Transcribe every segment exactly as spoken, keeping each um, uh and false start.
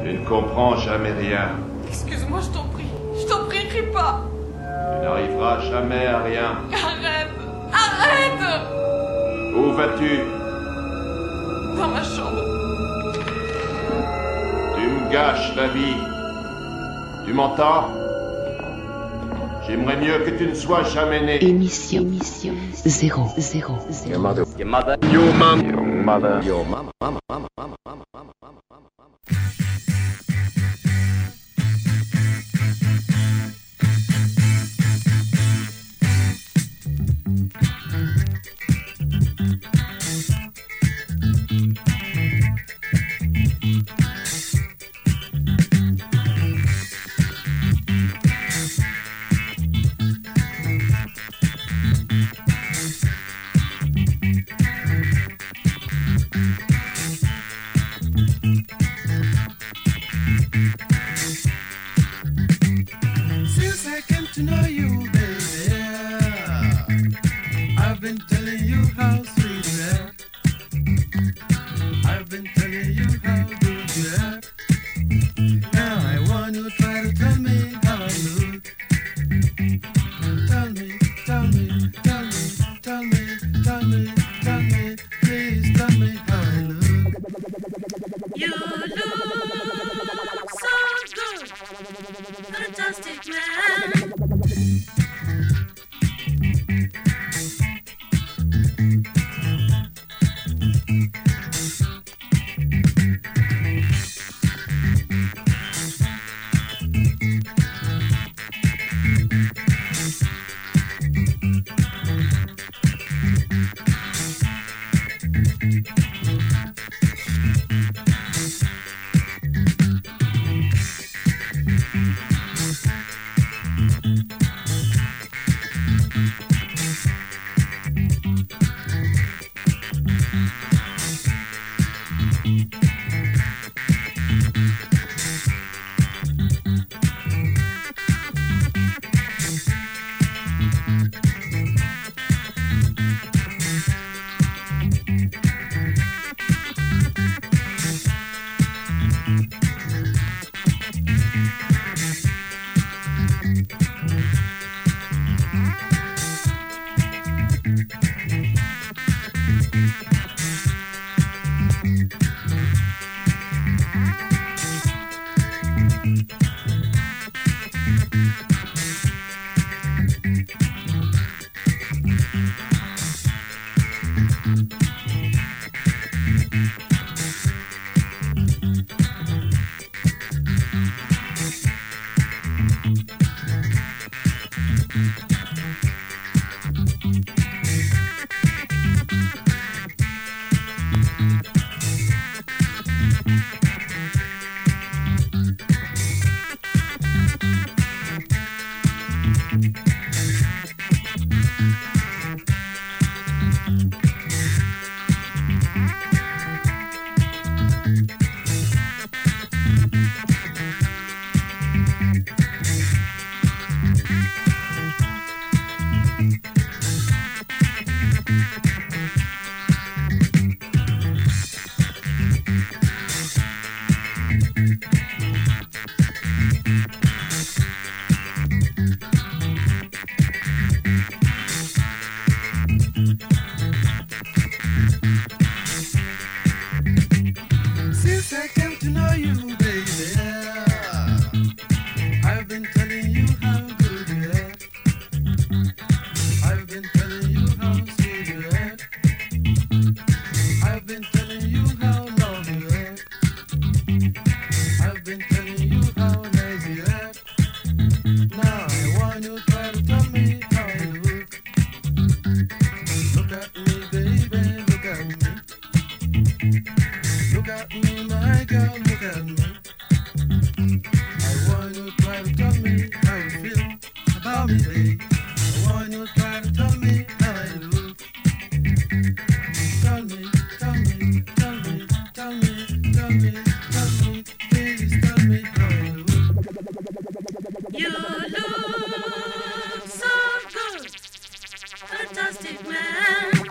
Tu ne comprends jamais rien. Excuse-moi, je t'en prie. Je t'en prie, crie pas. Tu n'arriveras jamais à rien. Arrête. Arrête. Où vas-tu? Dans ma chambre. Tu me gâches la vie. Tu m'entends? J'aimerais mieux que tu ne sois jamais né. Émission, émission, zéro, zéro, zéro. Your mother. Your mother. Your mom. Your mother. Your mama. Mama. Mama. Mama. Mama. Mama. Mama. Mama. Since I came to know you, baby, I've been telling you how sweet you are. I've been telling you how good you are. Now I want you to try to tell me how I look. Tell me, tell me, tell me, tell me, tell me, tell me, please tell me how I look. You look so good, fantastic man. Since I came to know you, baby, I've been telling you how good you are. I've been telling you how sweet you are. I've been telling you how love you are. I've been telling you how nice you are. Now I want you to try to tell me how I look. Look at me, baby, look at me. Look at me, my girl, look at me. I want you to try to tell me how you feel about me, babe. I want you to try to tell me how I look. Tell me, tell me, tell me, tell me, tell me, tell me, please tell me how I look. You look so good, fantastic man.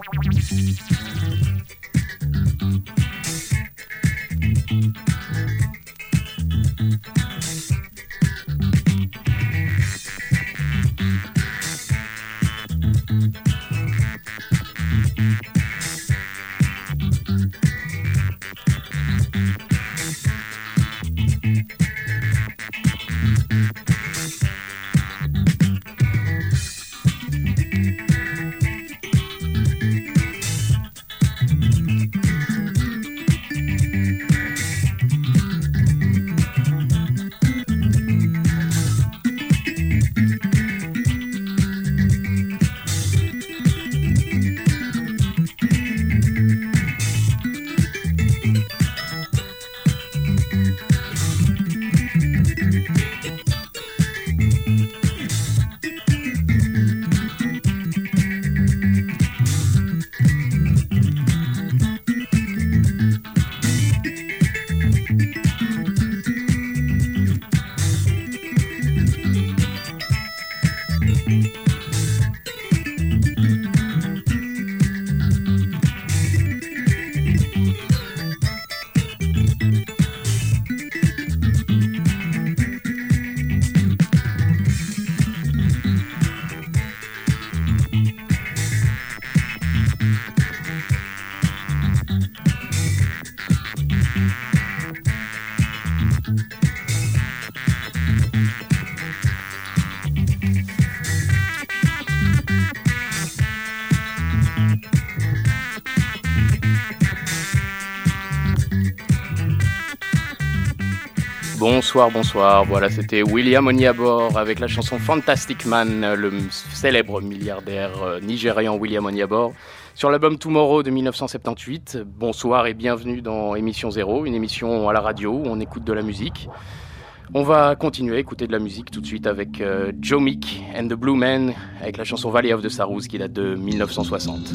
Bonsoir, bonsoir. Voilà, c'était William Onyeabor avec la chanson Fantastic Man, le célèbre milliardaire nigérian William Onyeabor, sur l'album Tomorrow de dix-neuf cent soixante-dix-huit. Bonsoir et bienvenue dans Émission Zéro, une émission à la radio où on écoute de la musique. On va continuer à écouter de la musique tout de suite avec euh, Joe Meek and the Blue Men, avec la chanson Valley of the Sorrows qui date de dix-neuf cent soixante.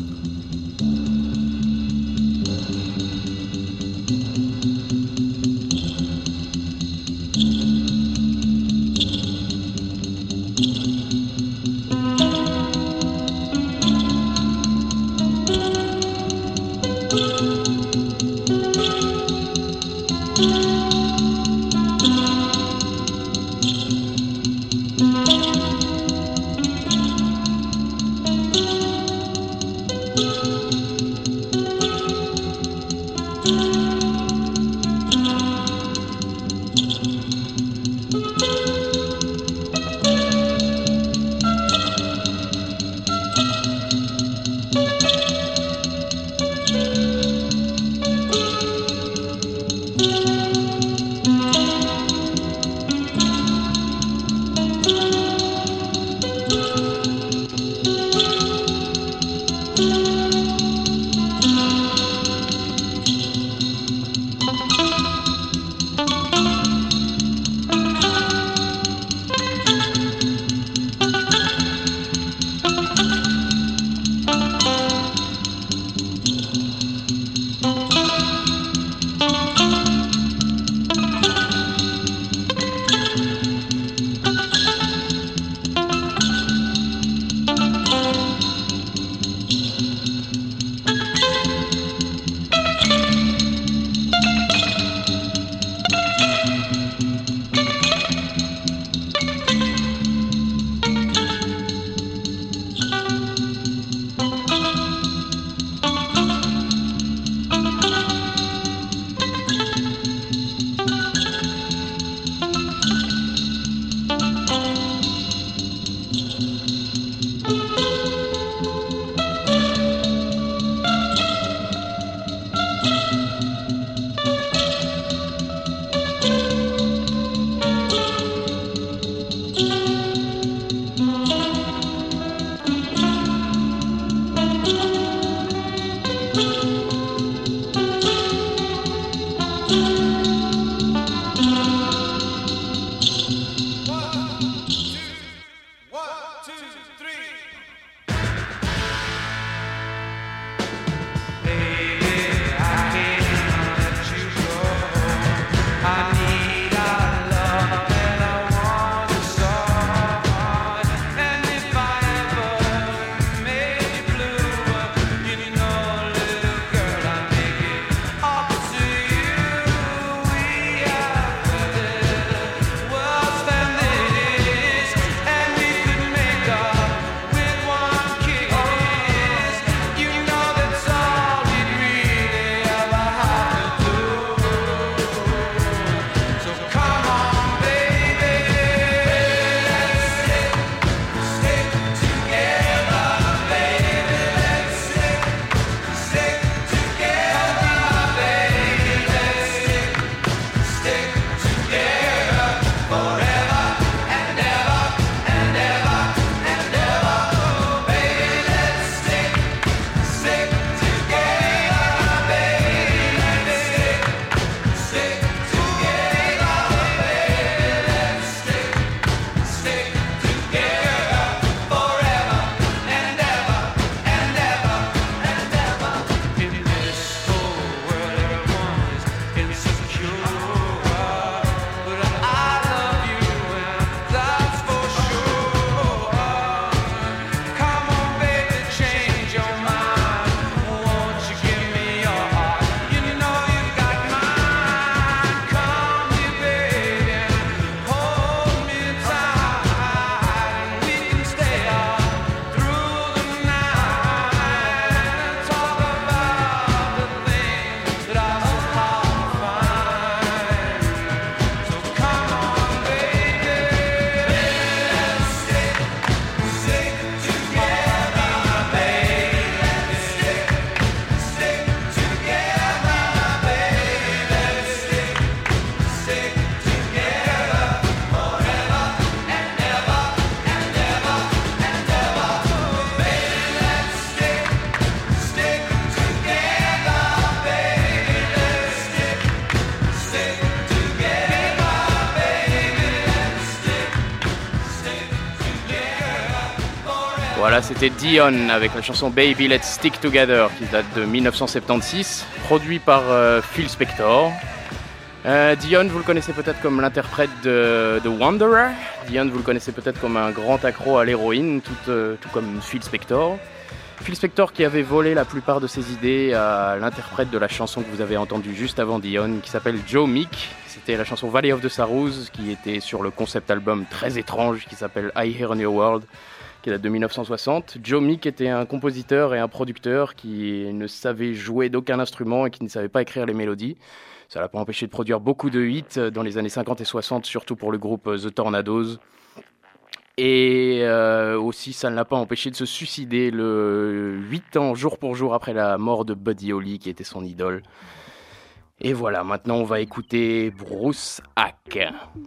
Voilà, c'était Dion avec la chanson Baby Let's Stick Together qui date de dix-neuf cent soixante-seize, produit par euh, Phil Spector. Euh, Dion, vous le connaissez peut-être comme l'interprète de The Wanderer. Dion, vous le connaissez peut-être comme un grand accro à l'héroïne, tout, euh, tout comme Phil Spector. Phil Spector qui avait volé la plupart de ses idées à l'interprète de la chanson que vous avez entendue juste avant Dion, qui s'appelle Joe Meek. C'était la chanson Valley of the Sorrows, qui était sur le concept album très étrange qui s'appelle I Hear a New World, qui date de dix-neuf cent soixante. Joe Meek était un compositeur et un producteur qui ne savait jouer d'aucun instrument et qui ne savait pas écrire les mélodies. Ça l'a pas empêché de produire beaucoup de hits dans les années cinquante et soixante, surtout pour le groupe The Tornadoes. Et euh, aussi, ça ne l'a pas empêché de se suicider le huit ans, jour pour jour, après la mort de Buddy Holly, qui était son idole. Et voilà, maintenant on va écouter Bruce Hack.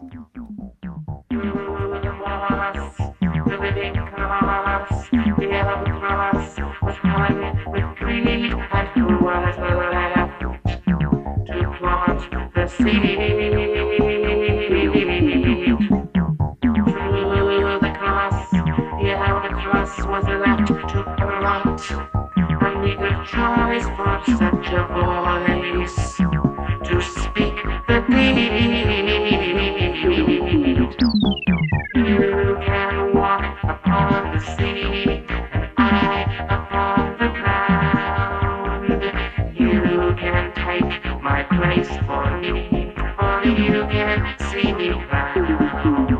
Was left to corrupt. I needed choice for such a voice to speak the need. You can walk upon the sea, and I upon the ground. You can take my place for me, or you can see me found.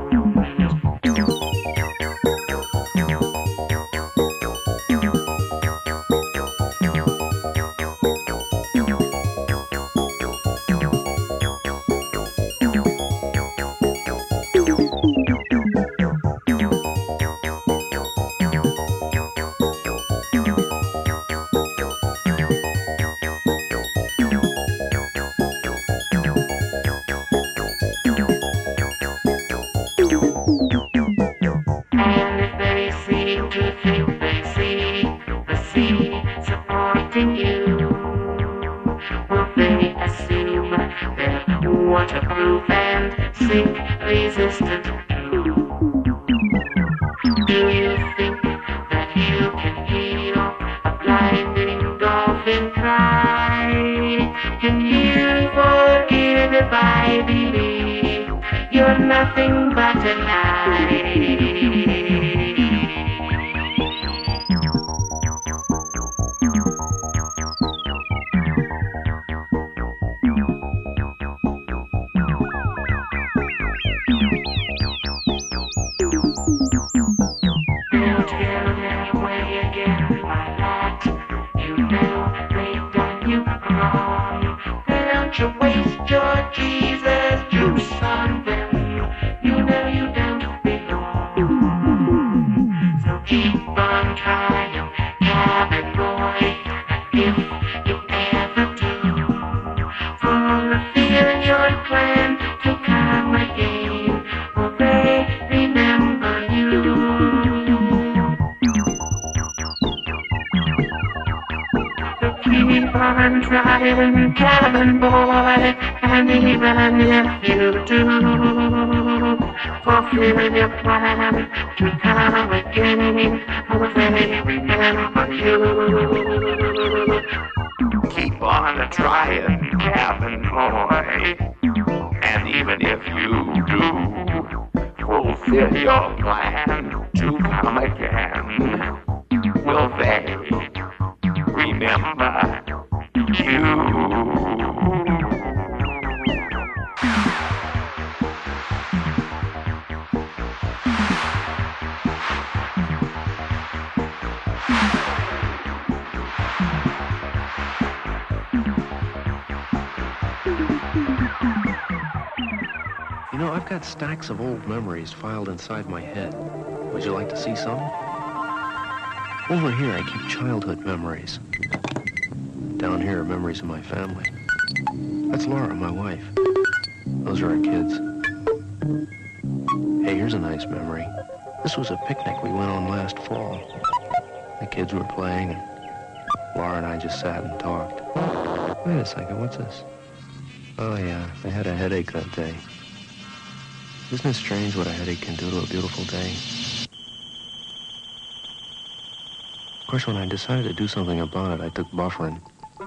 Waterproof and sink resistant too. Do you think that you can heal a blinding dolphin cry? Can you forgive if I believe you're nothing but a lie? Driving cabin boy, and even if you do fulfill your plan to come again, will they remember you? Keep on trying, cabin boy, and even if you do fulfill your plan to come again, will they remember you? You know, I've got stacks of old memories filed inside my head. Would you like to see some? Over here, I keep childhood memories. Down here are memories of my family. That's Laura, my wife. Those are our kids. Hey, here's a nice memory. This was a picnic we went on last fall. The kids were playing, and Laura and I just sat and talked. Wait a second, what's this? Oh, yeah, I had a headache that day. Isn't it strange what a headache can do to a beautiful day? course, when I decided to do something about it, I took bufferin.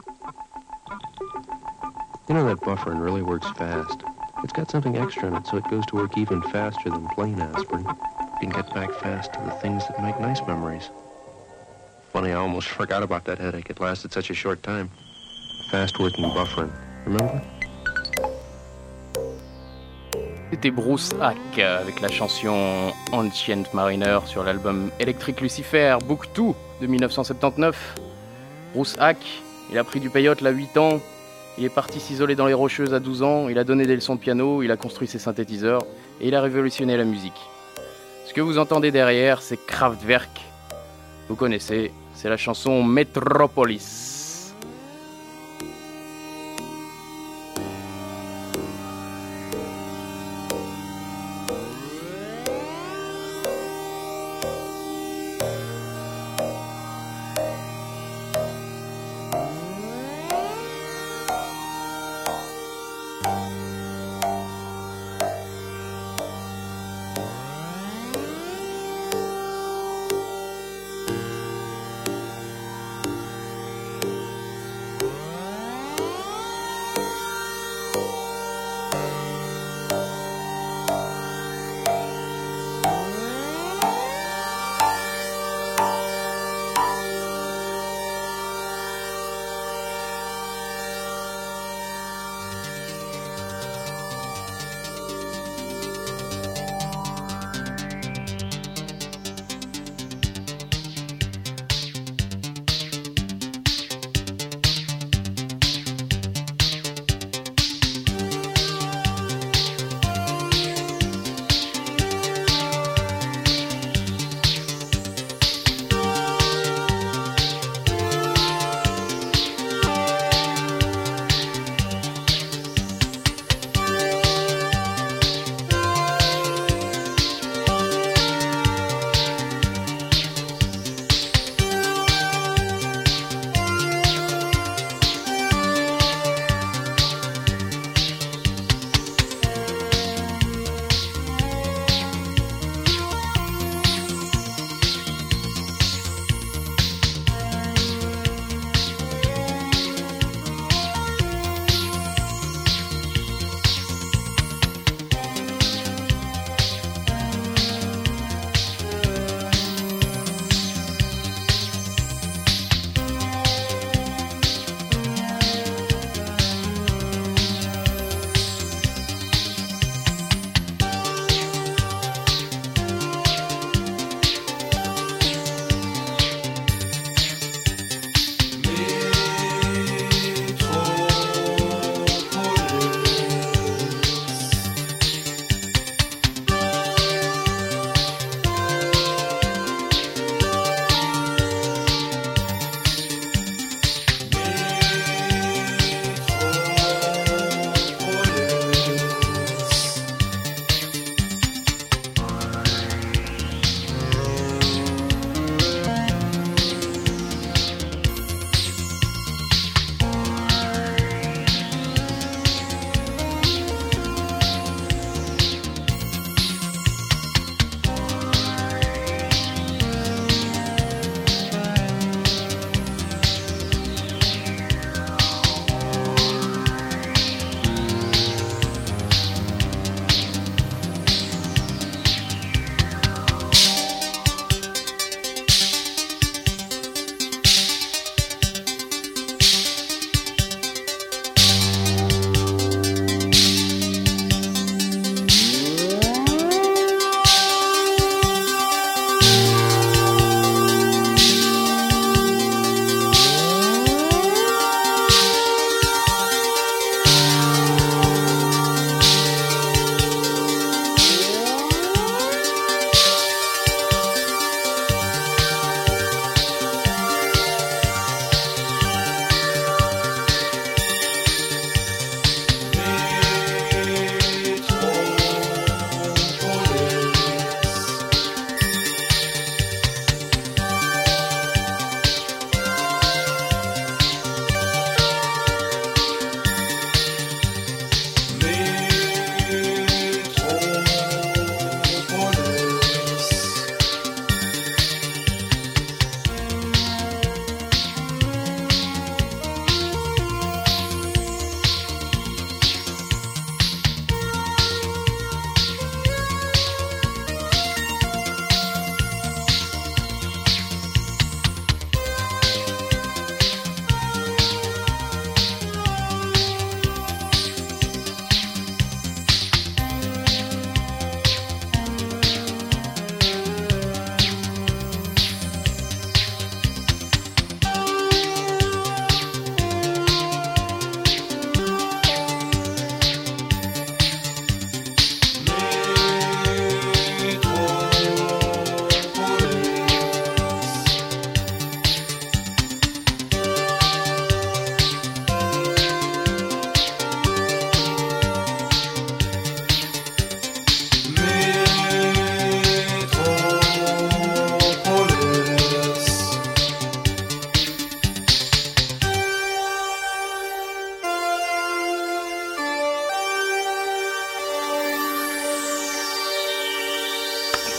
You know that bufferin really works fast. It's got something extra in it, so it goes to work even faster than plain aspirin. You can get back fast to the things that make nice memories. Funny, I almost forgot about that headache. It lasted such a short time. Fast-working bufferin. Remember? C'était Bruce Hack avec la chanson Ancient Mariner sur l'album Electric Lucifer, Book deux de mille neuf cent soixante-dix-neuf. Bruce Hack, il a pris du peyote à huit ans, il est parti s'isoler dans les Rocheuses à douze ans, il a donné des leçons de piano, il a construit ses synthétiseurs et il a révolutionné la musique. Ce que vous entendez derrière, c'est Kraftwerk. Vous connaissez, c'est la chanson Metropolis.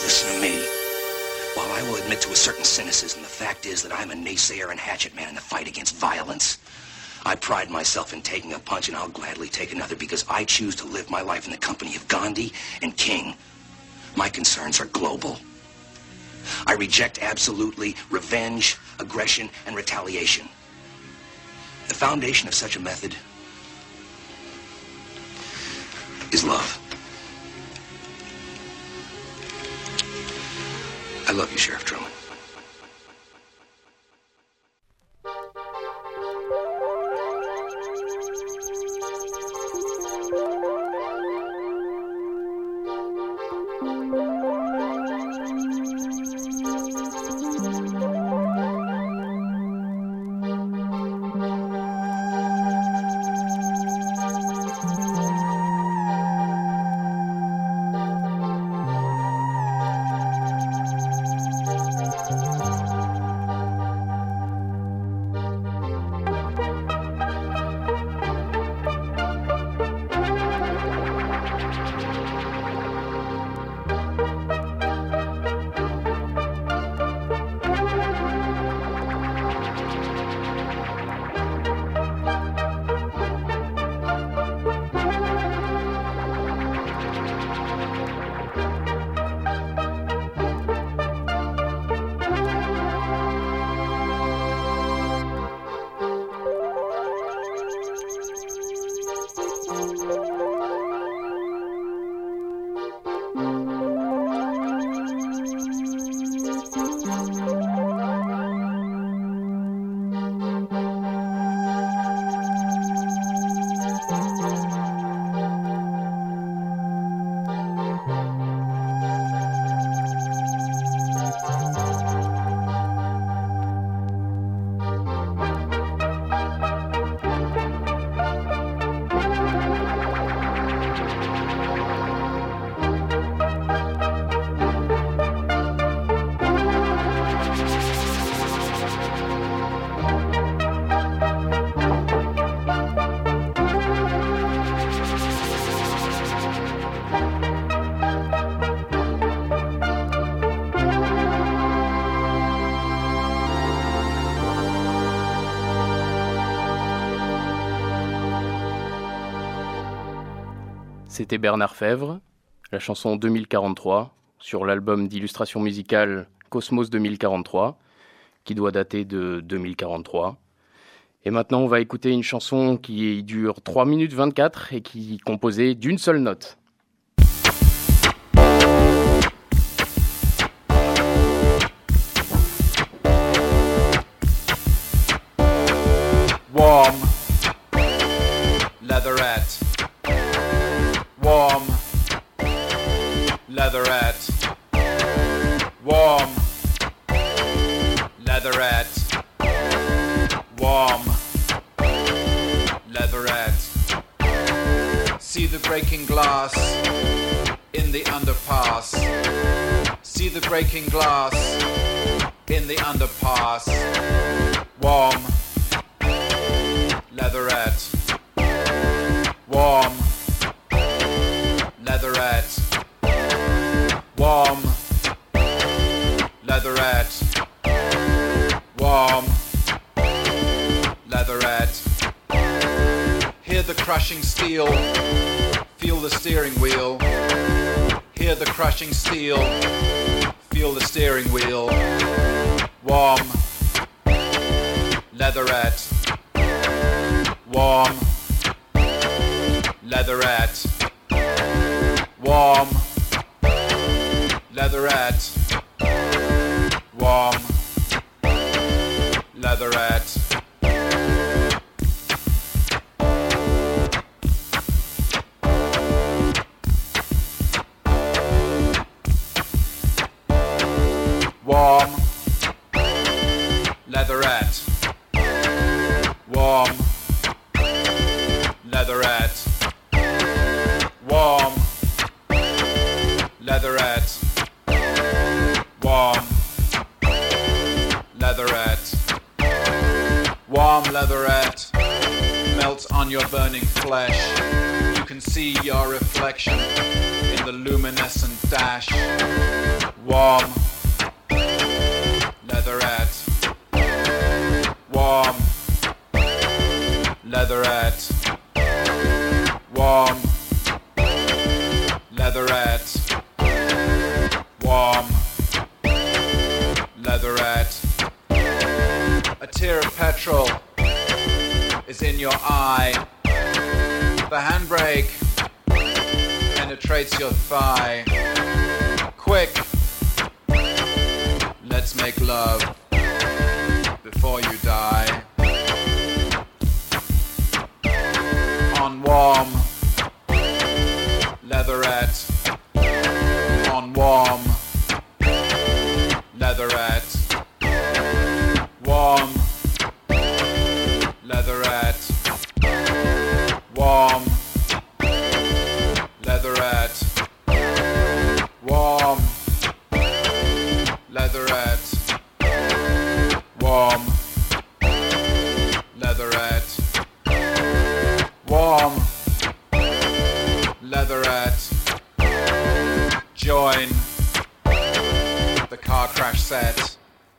listen to me. While I will admit to a certain cynicism, the fact is that I'm a naysayer and hatchet man in the fight against violence. I pride myself in taking a punch, and I'll gladly take another because I choose to live my life in the company of Gandhi and King. My concerns are global. I reject absolutely revenge, aggression, and retaliation. The foundation of such a method is love. I love you, Sheriff Truman. C'était Bernard Fèvre, la chanson deux mille quarante-trois, sur l'album d'illustration musicale Cosmos deux mille quarante-trois, qui doit dater de deux mille quarante-trois. Et maintenant, on va écouter une chanson qui dure trois minutes vingt-quatre et qui est composée d'une seule note. Warm, leatherette. Warm, leatherette. Warm, leatherette. Warm, leatherette. See the breaking glass in the underpass. See the breaking glass in the underpass. Warm, leatherette. Warm, leatherette. Warm, leatherette. Warm, leatherette. Hear the crushing steel, feel the steering wheel. Hear the crushing steel, feel the steering wheel. Warm, leatherette. Warm, leatherette. Warm, leatherette. Warm, leatherette. Warm, leatherette. Warm, leatherette. Warm, leatherette. Warm, leatherette. Warm leatherette melts on your burning flesh. You can see your reflection in the luminescent dash. Warm. Leatherette. Warm. Leatherette. Warm. Leatherette. Warm. Leatherette. A tear of petrol is in your eye. The handbrake penetrates your thigh. Quick, let's make love before you die. On warm leatherette. On warm leatherette. Warm leatherette. Warm leatherette. Warm leatherette. Warm leatherette. Warm leatherette. Join the car crash set.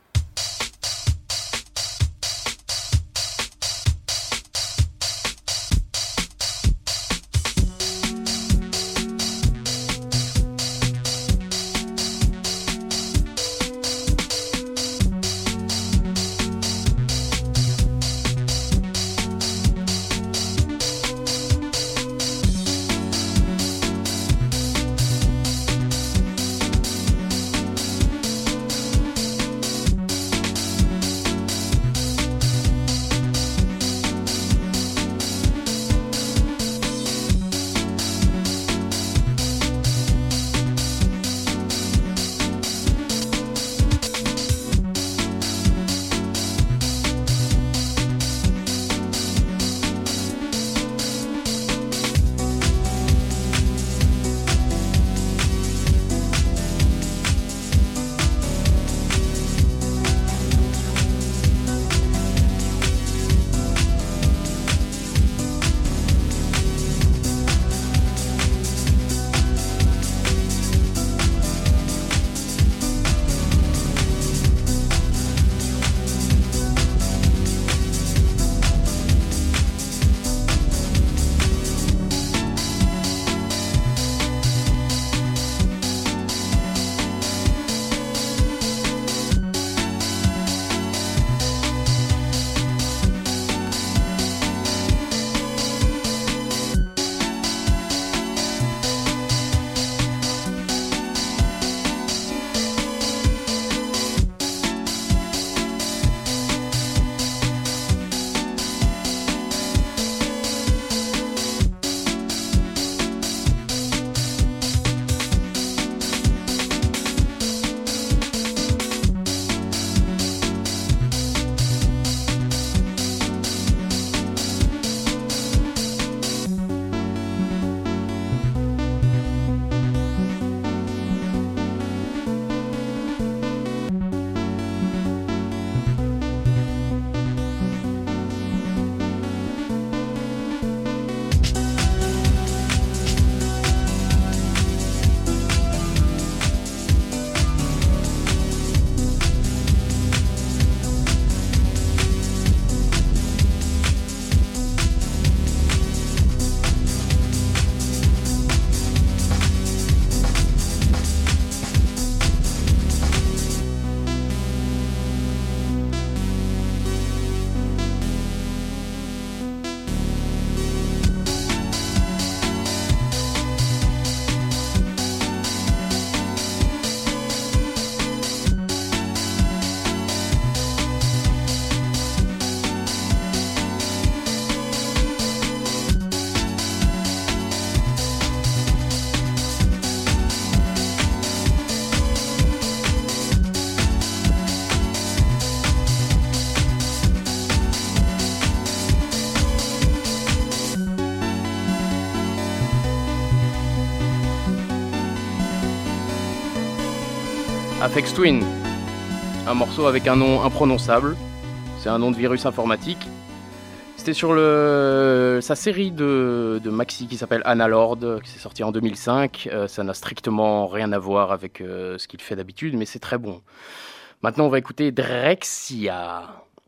Aphex Twin, un morceau avec un nom imprononçable, c'est un nom de virus informatique. c'était sur le, sa série de, de maxi qui s'appelle Anna Lord, qui s'est sorti en deux mille cinq. Euh, ça n'a strictement rien à voir avec euh, ce qu'il fait d'habitude, mais c'est très bon. Maintenant, on va écouter Drexcia.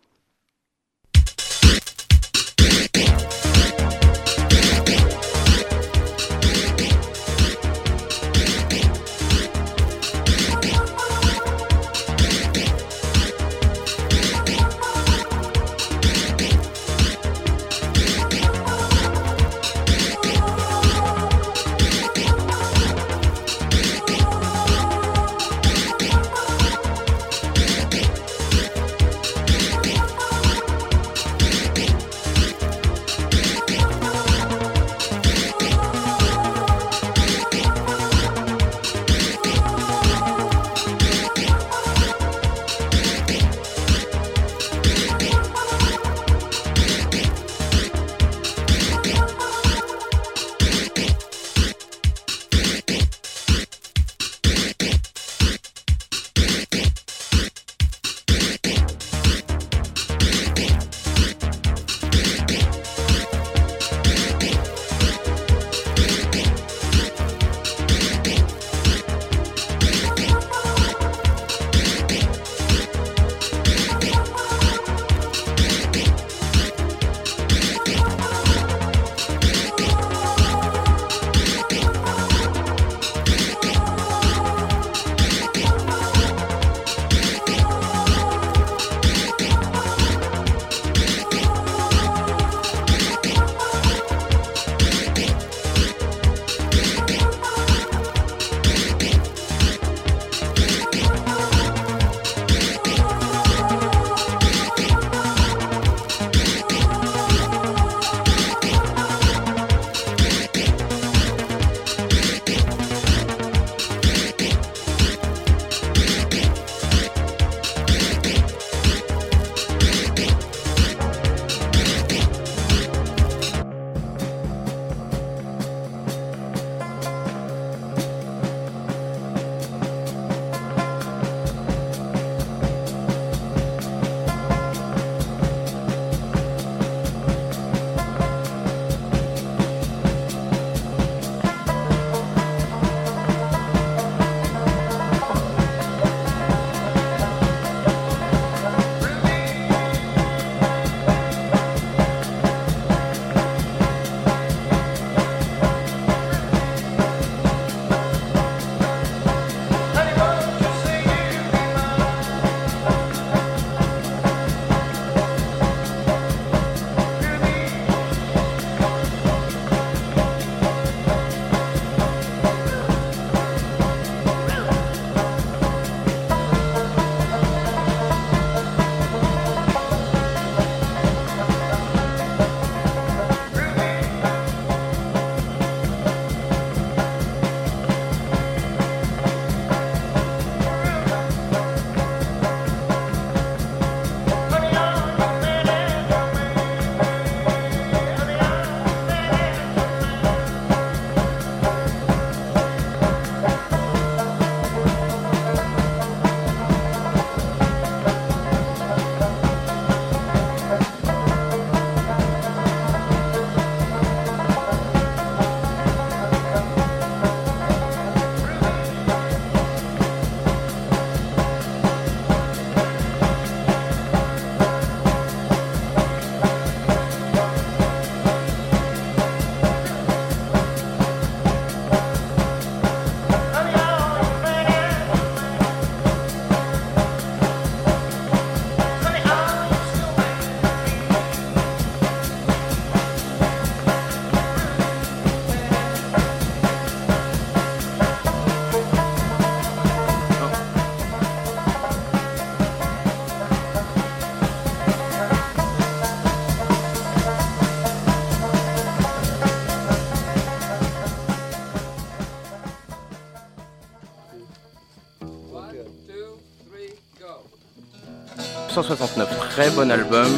mille neuf cent soixante-neuf, très bon album.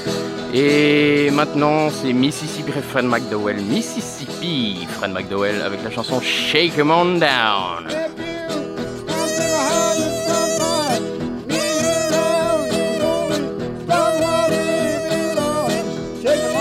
Et maintenant, c'est Mississippi Fred McDowell. Mississippi Fred McDowell avec la chanson Shake 'Em On Down. Shake 'em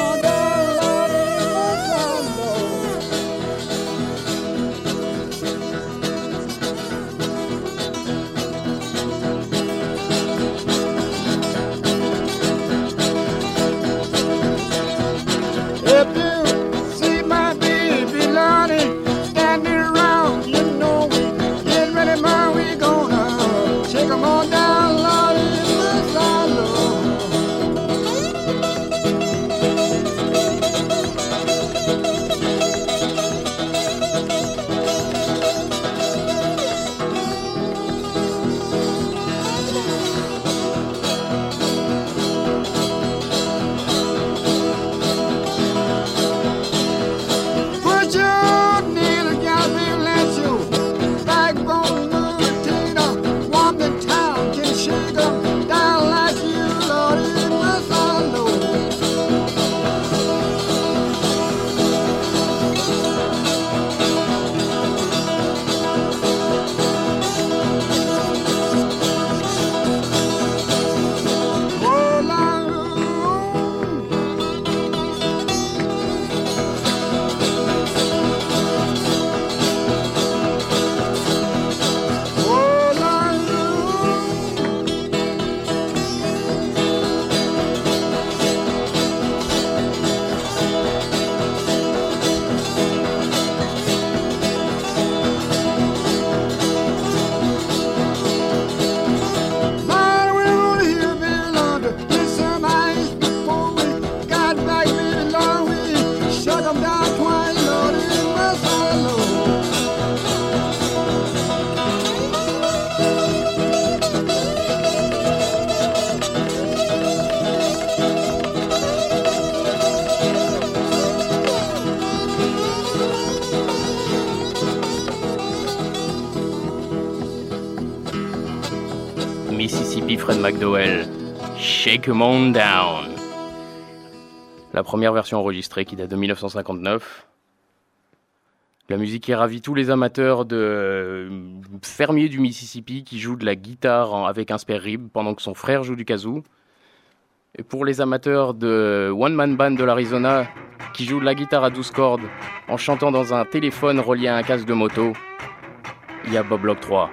Mississippi, Fred McDowell. Shake 'em on down. La première version enregistrée qui date de dix-neuf cent cinquante-neuf. La musique qui ravit tous les amateurs de fermiers du Mississippi qui jouent de la guitare avec un spare rib pendant que son frère joue du kazoo. Et pour les amateurs de One Man Band de l'Arizona qui jouent de la guitare à douze cordes en chantant dans un téléphone relié à un casque de moto, il y a Bob Locke trois.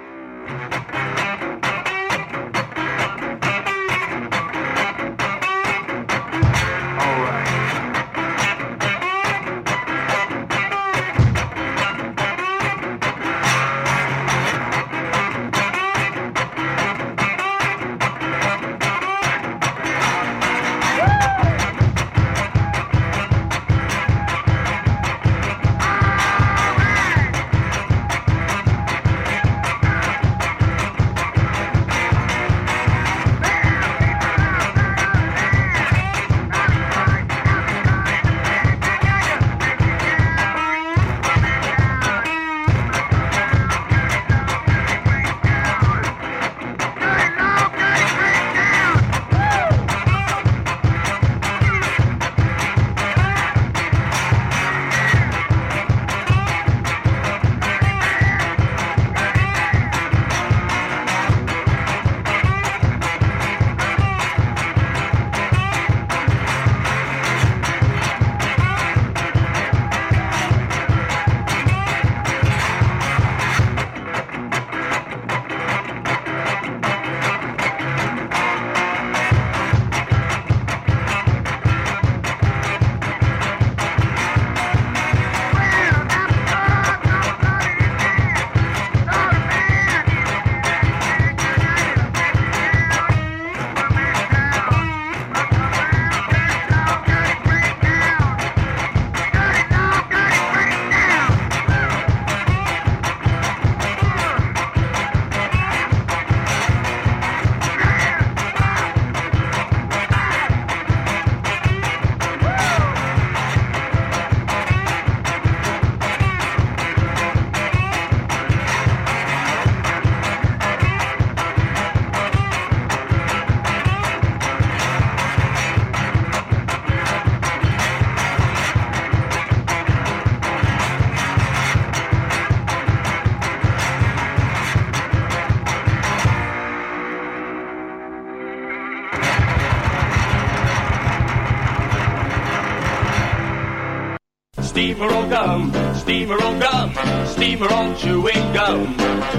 Steamer on gum, steamer on gum, steamer on chewing gum.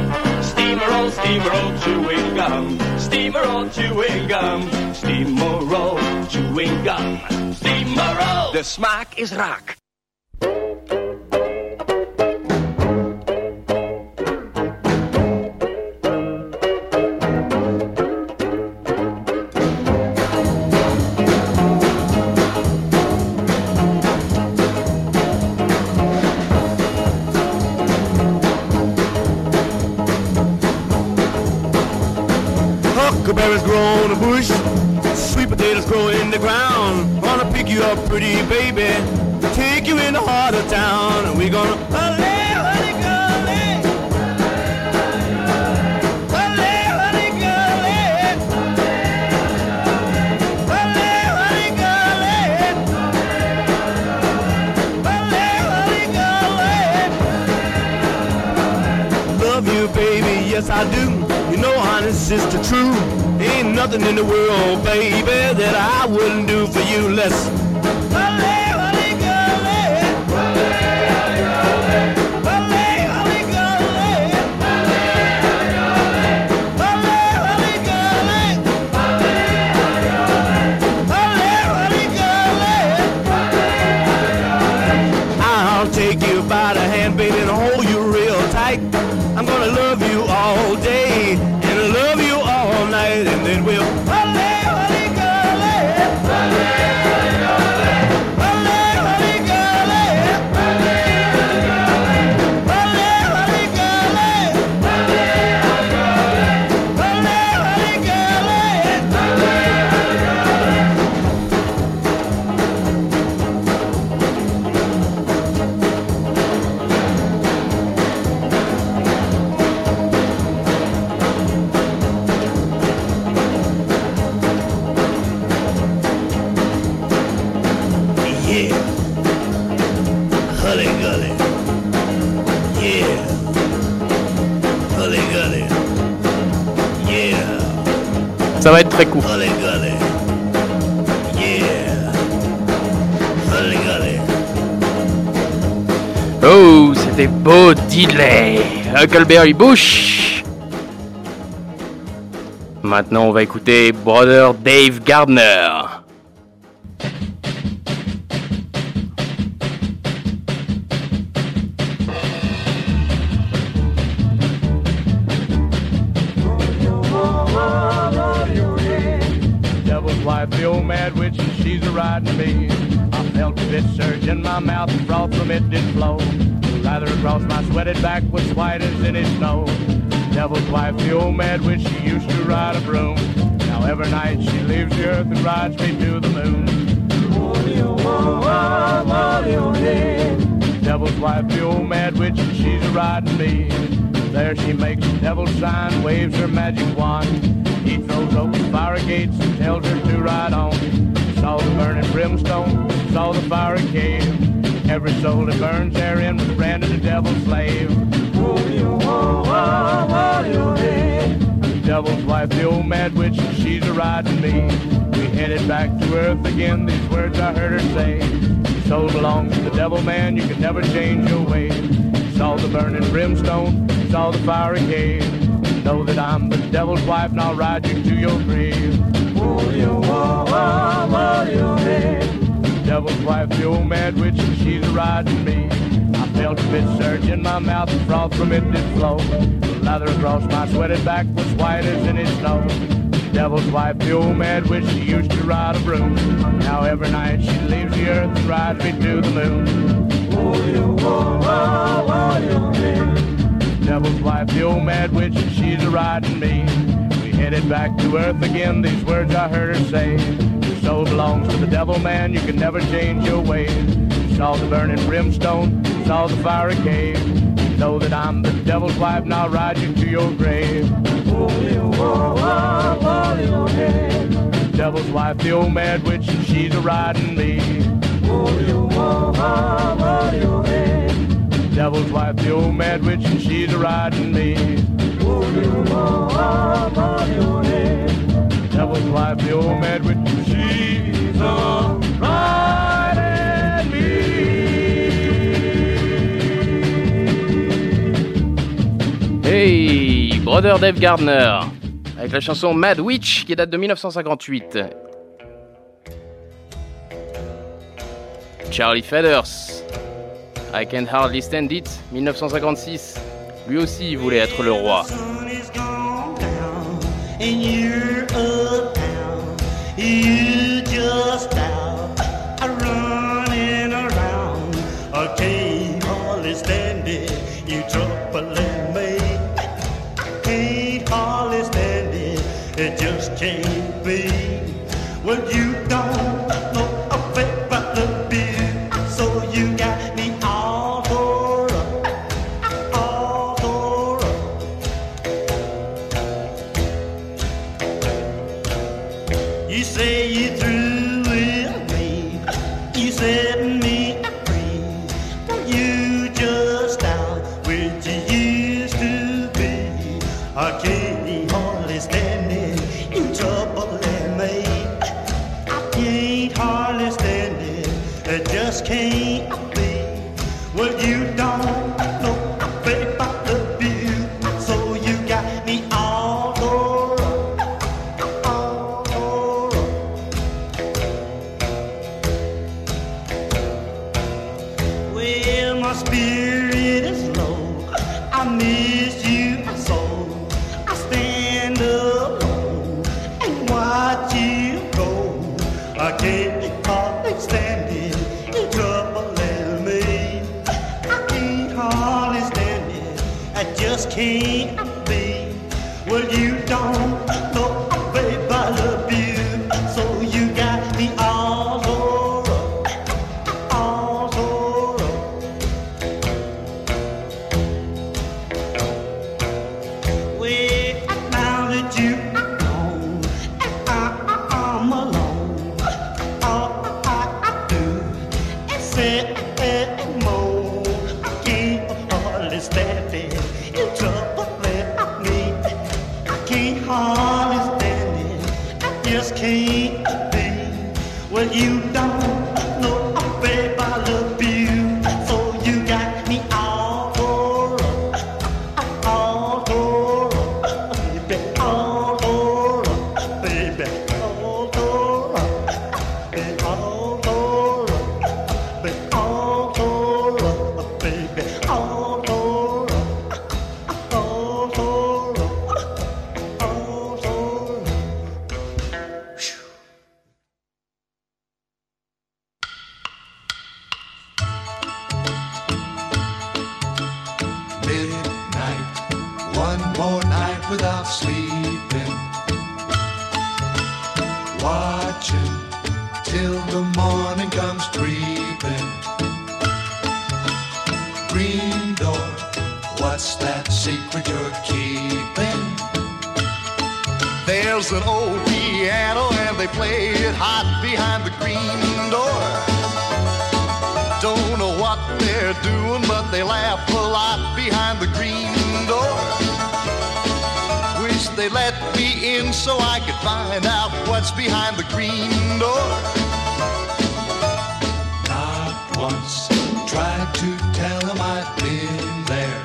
Steamer on, steamer on chewing gum, steamer on chewing gum, steamer on chewing gum, steamer on. De smaak is raak. Huckleberries grow on the bush, sweet potatoes grow in the ground. Wanna pick you up, pretty baby, take you in the heart of town, and we're gonna hurry, hurry, gully, hurry, hurry, gully, hurry, hurry, gully, hurry, hurry, gully. Love you, baby, yes I do. You know, honey, sister, true. Ain't nothing in the world, baby, that I wouldn't do for you. Let's hurry, hurry, gully, hurry, hurry, gully, hurry, hurry, gully, hurry, hurry, gully, hurry, gully. I'll take you by the hand, baby, and hold you real tight. I'm gonna love you all day and love you all night, and then we'll hurry, hurry, gully, hurry, hurry, gully, hurry, hurry, gully, hurry, hurry, gully, hurry, hurry, gully. ça va être très court. Oh, c'était Bo Diddley, Huckleberry Bush. Maintenant, on va écouter Brother Dave Gardner. Devil's wife, the old mad witch, and she's a riding me. I felt a bit surge in my mouth and froth from it did flow. Lather across my sweated back was white as any snow. Devil's wife, the old mad witch, she used to ride a broom. Now every night she leaves the earth and rides me to the moon. Devil's wife, the old mad witch, and she's a riding me. There she makes the devil's sign, waves her magic wand. He throws open fire gates and tells her to ride on. Saw the burning brimstone, saw the fiery cave. Every soul that burns therein was branded a devil's slave. The devil's wife, the old mad witch, she's a riding me. We headed back to earth again, these words I heard her say. Your soul belongs to the devil, man, you can never change your ways. Saw the burning brimstone, saw the fiery cave. Know that I'm the devil's wife and I'll ride you to your grave. Devil's wife, the old mad witch, and she's a riding me. I felt a bit surge in my mouth and froth from it did flow. The lather across my sweated back was white as any snow. Devil's wife, the old mad witch, she used to ride a broom. Now every night she leaves the earth and rides me to the moon. Devil's wife, the old mad witch, and she's a riding me. We headed back to earth again, these words I heard her say. Your soul belongs to the devil, man, you can never change your ways. Saw the burning brimstone, saw the fiery cave. You know that I'm the devil's wife, and I'll ride you to your grave. Devil's wife, the old mad witch, and she's a riding me. Devil's wife, the old mad witch, and she's a riding me. Devil's wife, the old mad witch, and she's a riding me. Hey, Brother Dave Gardner, avec la chanson Mad Witch qui date de dix-neuf cent cinquante-huit. Charlie Feathers, I Can't Hardly Stand It, dix-neuf cent cinquante-six. Lui aussi il voulait être le roi. And you're uptown, you just out, running around. I can't hardly stand it, you troubling me. I can't hardly stand it, it just can't be. Well, you don't know a bit about the view, so you got me all tore up, all tore up. You say you through with me, you set me free, but you just out where you used to be. I can't hardly stand it, you troubling me. I can't hardly stand it, it just can't be. Well, you don't know a bit about the view, so you got me all tore up, all tore up. Well, my spirit is low, I miss you so. I stand alone and watch you go. I can't hardly stand it, you're troubling me. I can't hardly stand it, I just can't be. Well, you don't know a babe I love you, so you got me all tore up, all tore up. Well, now that you are gone and I, I'm alone, all I, I do is sit and moan. I can't hardly stand it, you're troubling me. I can't hardly stand it, anything. Well, you don't know, oh, babe, I love you. So you got me all tore up, all tore up, baby, all tore up, baby, all tore up, baby, all tore up, baby, all tore up, baby, all tore up, all tore up, all tore up. Midnight, one more night without sleeping, watching till the morning comes creeping. Green door, what's that secret you're keeping? There's an old piano and they play it hot behind the green door. Don't know what they're doing, but they laugh a lot behind the green door. Wish they let me in so I could find out what's behind the green door. Not once tried to tell them I'd been there.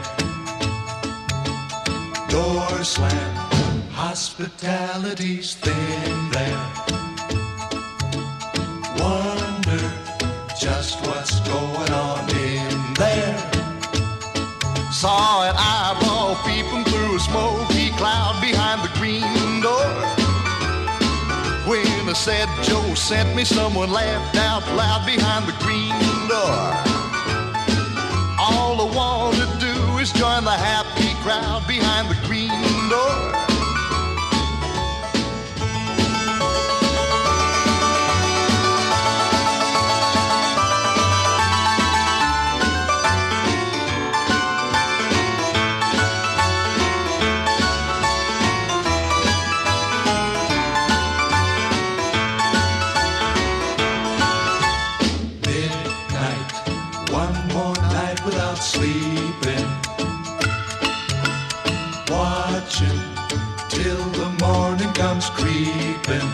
Door slammed, hospitality's thin there. Wonder just what's going on in there. Saw an eyeball peeping through a smoky cloud behind the green door. When I said Joe sent me, someone laughed out loud behind the green door. All I want to do is join the happy crowd behind the green door. Sleeping, watching till the morning comes creeping.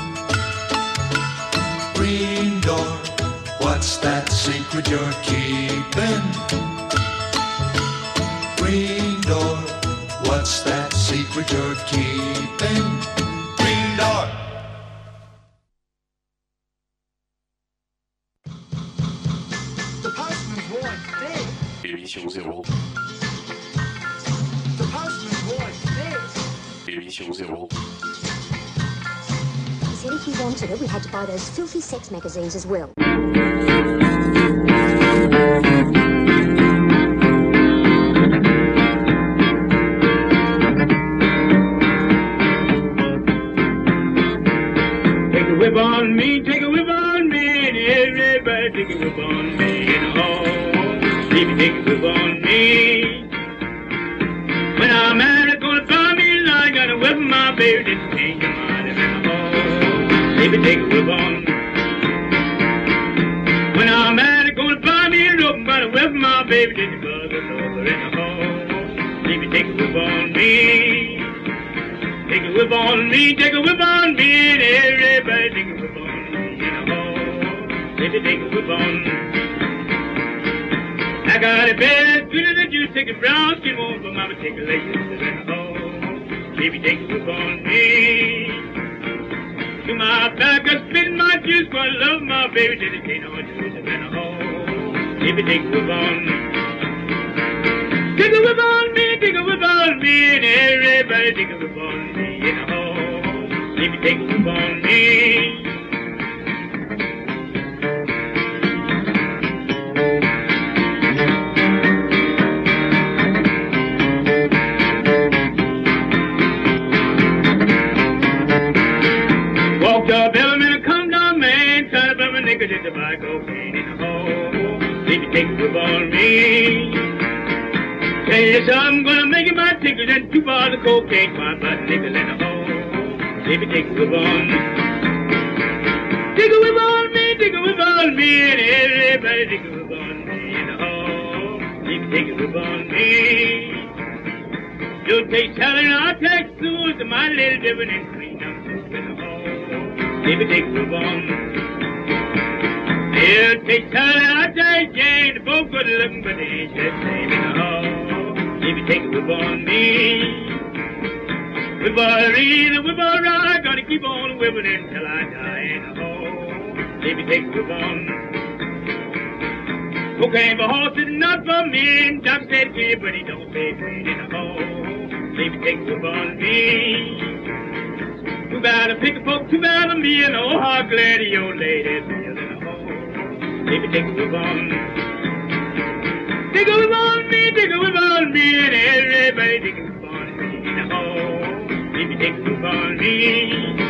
Green door, what's that secret you're keeping? Green door, what's that secret you're keeping? Green door. Émission zéro. Émission zéro. He said if we wanted it, we had to buy those filthy sex magazines as well. Take a whip on me, take a whip on me, and everybody take a whip on me in the hall. Baby, take a whip on me. When I'm married, gonna buy me like got a whip on my baby, just change your mind in the hall. Baby, take a whip on me. When I'm married, gonna buy me a rope, got a whip on my baby, just buzz it over in the hall. Baby, take a whip on me. Take a whip on me, take a whip on me, and everybody take a whip on me in the hall. Baby, take a whip on me. I got a bed, sweet as the juice, take a brown skin on, but mama take a leg in the hall. Baby, take a whip on me. To my back, I spit my juice, but I love my baby, till it ain't no juice in the hall. Baby, take a whip on me. Take a whip on me, take a whip on me, and everybody take a whip on me in the hall. Baby, take a whip on me. Walked up, Bellman, and come down, man, try to buy my nigga just to buy cocaine in the hall. Baby, take a whip on me. Tell you something, I'm gonna make it my ticket and two bars of cocaine, five bucks nickel in the hole. Baby, take a whip on me. Take a whip on me, take a whip on me, and everybody take a whip on me in the hole. Baby, take a whip on me. You'll take salad and I'll take Susan, my little different and green, I'm just in the hole. Baby, take a move on. It'll take Sally, I take Jane, both good looking, but they ain't the same in the hall. Baby, take a move on me. Whippooree, the whippooree, gonna keep on whipping until I die in the hole. Baby, take a whip on. Cocaine for horses, not for men. Doc said kid, but he don't say pain in the hole. Baby, take a whip on me. Too bad I pick a poke, too bad of me, and oh, how glad your lady feels in the hole. Baby, take a whip on. Take a whip on me, take a whip on me, and everybody take a whip on me in the hole. Baby, take a whip on me.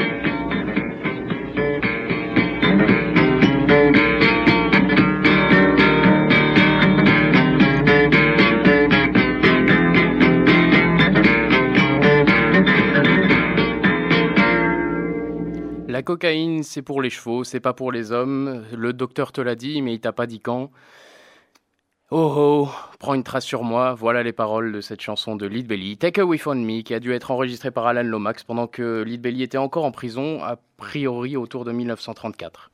La cocaïne, c'est pour les chevaux, c'est pas pour les hommes. Le docteur te l'a dit, mais il t'a pas dit quand. Oh oh, prends une trace sur moi. Voilà les paroles de cette chanson de Lead Belly, Take a Whiff on Me, qui a dû être enregistrée par Alan Lomax pendant que Lead Belly était encore en prison, a priori autour de dix-neuf cent trente-quatre.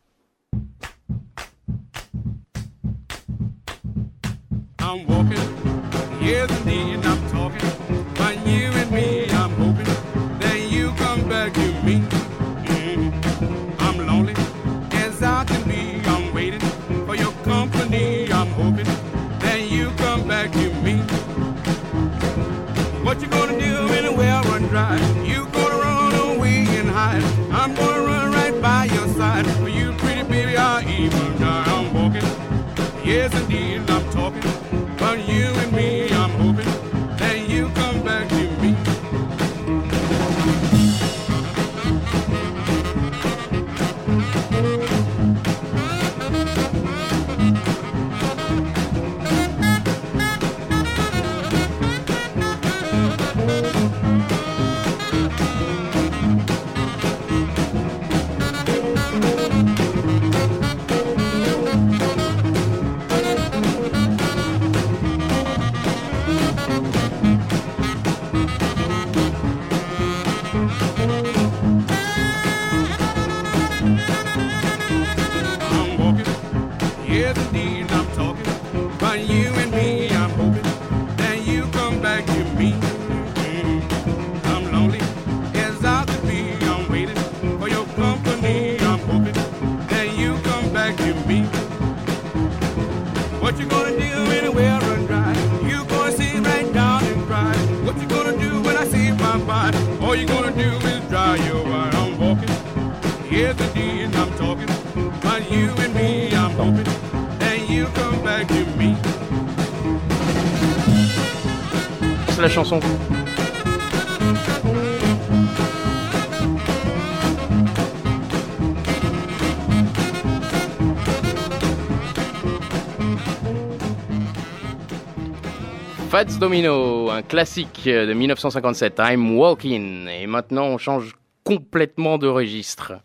I'm walking, yes indeed, I'm talking. But you and me, I'm hoping that you come back to me. I'm lonely as I can be. I'm waiting for your company. I'm hoping that you come back to me. What you gonna do when the well run dry? You gonna run away and hide. I'm gonna run right by your side. For you, pretty baby, I'll even die. I'm walking, yes indeed, I'm talking. But you and me, I'm hoping that you come back to me. All you gonna do is dry your eye. I'm walking, yes indeed, I'm talking. But you and me, I'm hoping that you come back to me. C'est la chanson. Fats Domino, un classique de dix-neuf cent cinquante-sept, I'm Walking. Et maintenant, on change complètement de registre.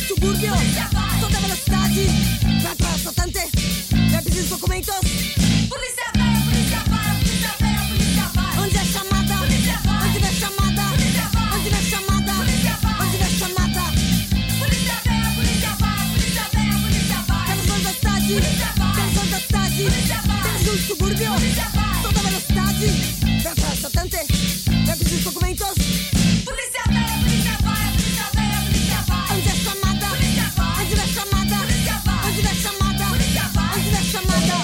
suburbio, sotto velocitadi, perso tante, rapidi documentos. Polícia velha, polícia para, polícia velha, polícia para. Onde é chamada? Polícia para. Onde é chamada? Polícia para. Onde é chamada? Polícia para. Onde é chamada? Polícia velha, polícia para, polícia velha, polícia para. Temos onde está? Polícia para. Temos onde está? Polícia para. Temos no subúrbio, polícia para. Sotto velocitadi, perso tante, rapidi documentos. Polícia velha, polícia para, polícia velha, polícia para. Onde é chamada? Polícia para. Onde é chamada? Polícia para. Onde é chamada? Polícia para. Onde é chamada?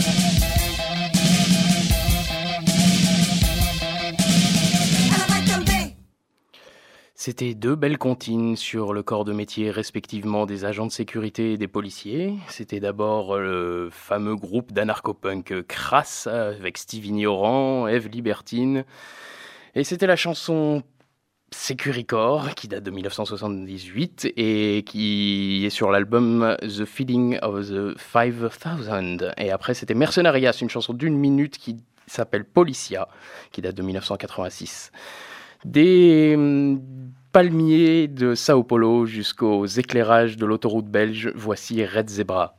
C'était deux belles comptines sur le corps de métier respectivement des agents de sécurité et des policiers. C'était d'abord le fameux groupe d'anarcho-punk Crass avec Steve Ignorant, Eve Libertine. Et c'était la chanson Securicore qui date de dix-neuf cent soixante-dix-huit et qui est sur l'album The Feeling of the five thousand. Et après c'était Mercenarias, une chanson d'une minute qui s'appelle Policia, qui date de dix-neuf cent quatre-vingt-six. Des palmiers de Sao Paulo jusqu'aux éclairages de l'autoroute belge, voici Red Zebra.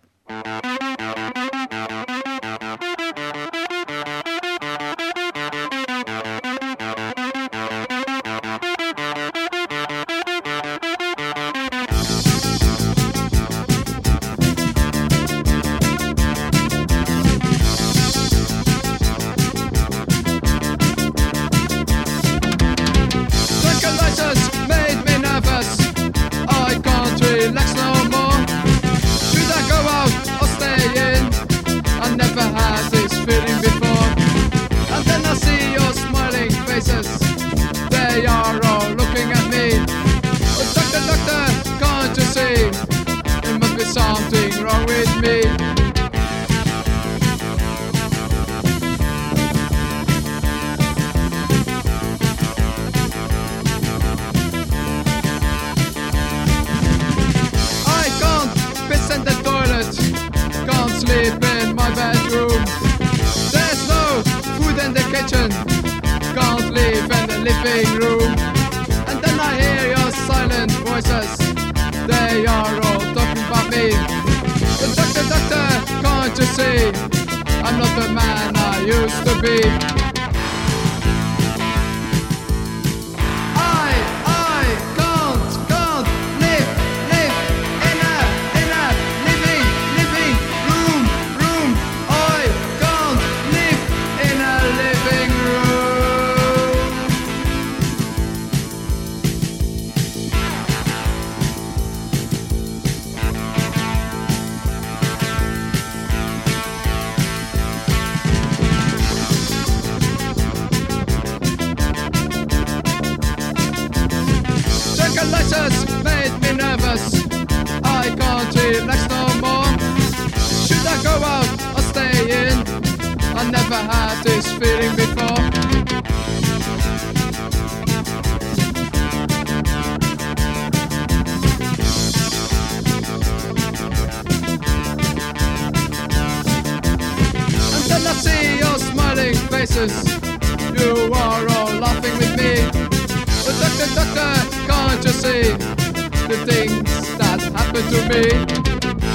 You are all laughing with me. But doctor, doctor, can't you see the things that happen to me?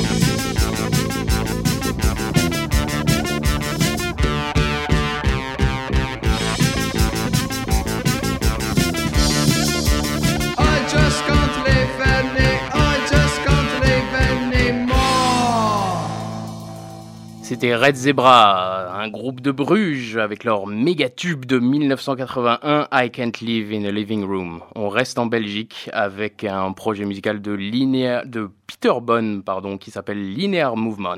I just can't live any, I just can't live anymore. C'était Red Zebra, un groupe de Bruges avec leur méga tube de dix-neuf cent quatre-vingt-un, I Can't Live in a Living Room. On reste en Belgique avec un projet musical de, Linear, de Peter Bonn pardon, qui s'appelle Linear Movement.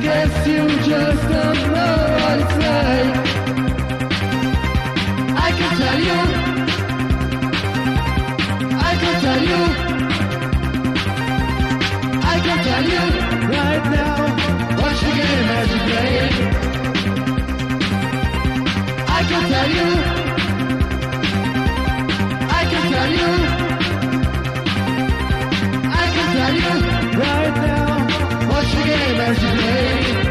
guess you just don't know what it's like. I can tell you, I can tell you, I can tell you right now. Watch the game as you play. I can tell you, I can tell you, I can tell you right now. Watch the game as you play.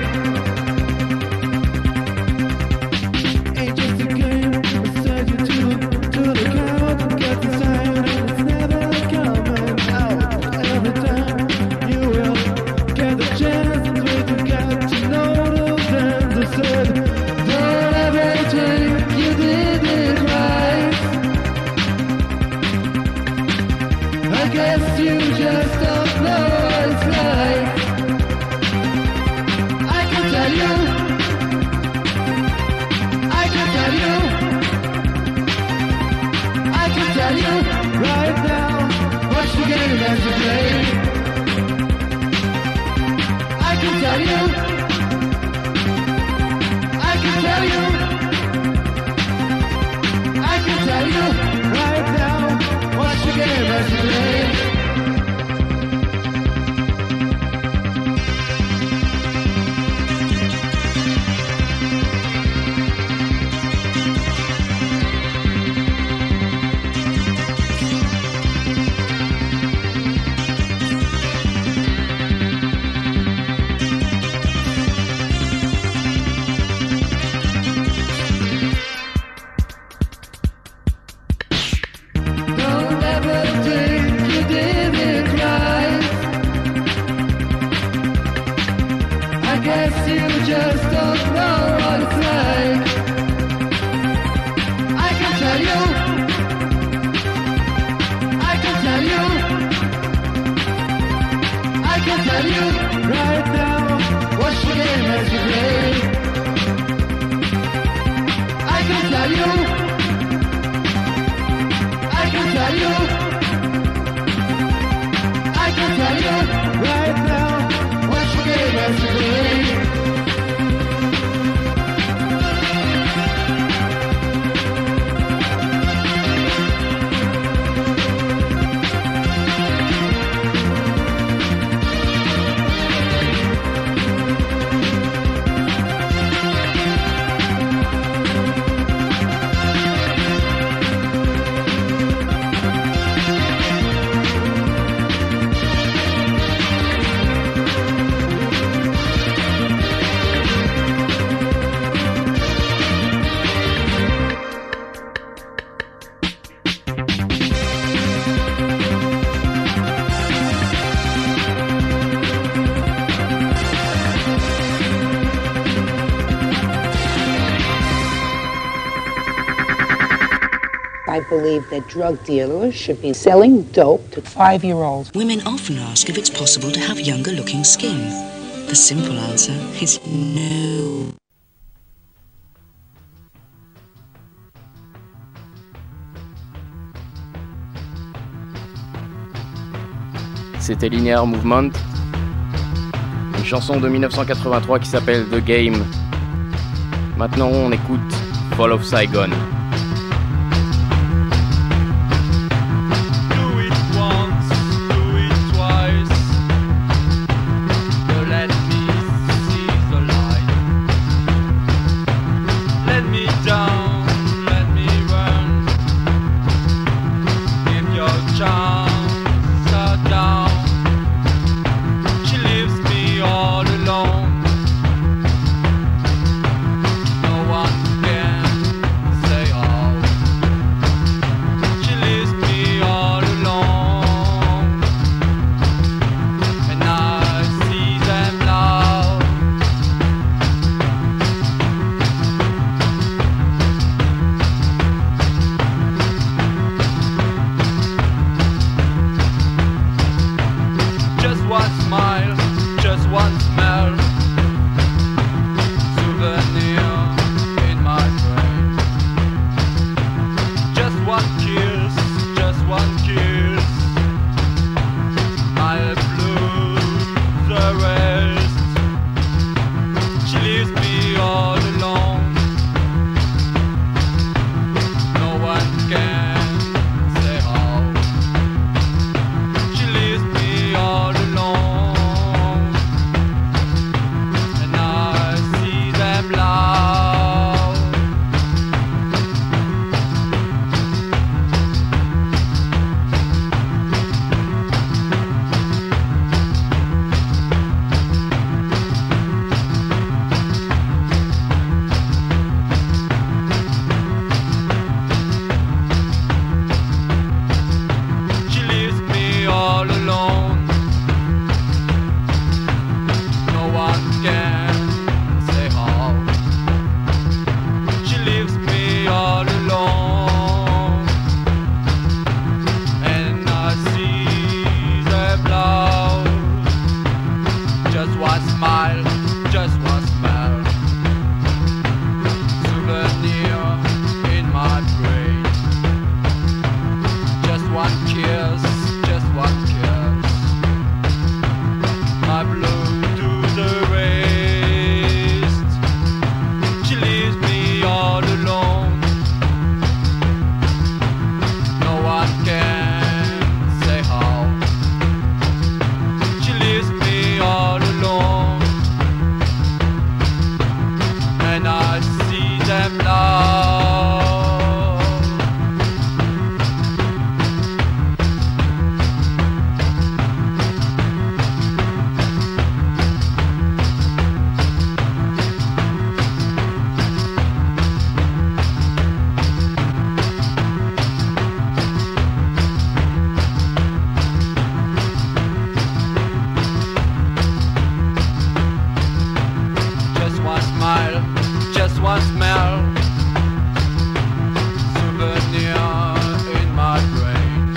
Ain't just a game, I send you to, to the count and get the sign, and it's never coming out. Every time you will get the chance, and we can get to know the fans. I said, don't ever think you did it right. I guess you just don't know what it's like. I can tell you, I can tell you, I can tell you right now. Watch the game as you play. I can tell you, I can tell you, I can tell you right now. Watch the game as you play. Don't ever think you did it right. I guess you just don't know what it's like. I can tell you, I can tell you, I can tell you right now. Watch the game as you play. I can tell you, I can tell you, I can tell you right now. Watch the game as you play. I believe that drug dealers should be selling dope to five-year-olds. Women often ask if it's possible to have younger-looking skin. The simple answer is no. C'était Linear Movement, une chanson de mille neuf cent quatre-vingt-trois qui s'appelle The Game. Maintenant on écoute Fall of Saigon. Just one smile, just one smile. Souvenir in my brain. Just one kiss, just one kiss. My blue to the waist. She leaves me all alone. No one can say how. She leaves me all alone. And I see them now. Just one smile, just one smell. Souvenir in my brain.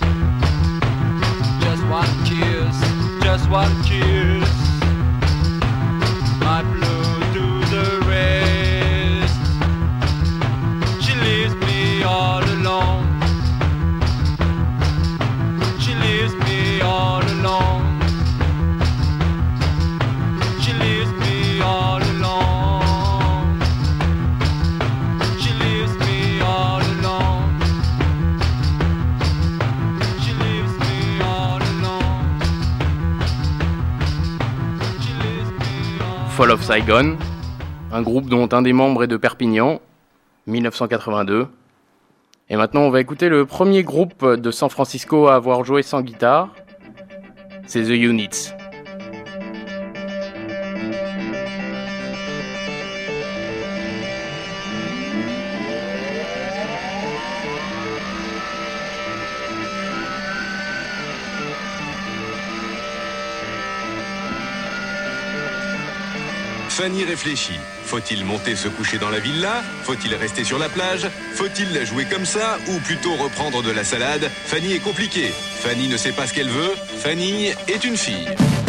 Just one kiss, just one kiss. My blue to the rest. She leaves me all alone. She leaves me all alone. She leaves me all alone. She leaves me all alone. She leaves me all alone. She leaves me all Fall of Saigon, un groupe dont un des membres est de Perpignan, dix-neuf cent quatre-vingt-deux. Et maintenant, on va écouter le premier groupe de San Francisco à avoir joué sans guitare. C'est The Units. Fanny réfléchit. Faut-il monter se coucher dans la villa? Faut-il rester sur la plage? Faut-il la jouer comme ça? Ou plutôt reprendre de la salade? Fanny est compliquée. Fanny ne sait pas ce qu'elle veut. Fanny est une fille.